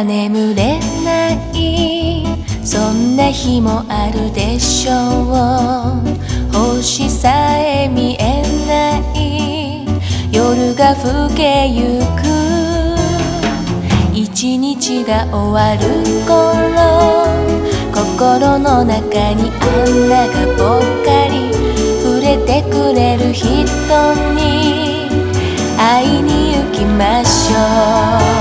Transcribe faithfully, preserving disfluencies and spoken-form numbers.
が眠れない、そんな日もあるでしょう。星さえ見えない、夜が更けゆく。一日が終わる頃、心の中にあんながぽっかり。触れてくれる人に会いに行きましょう。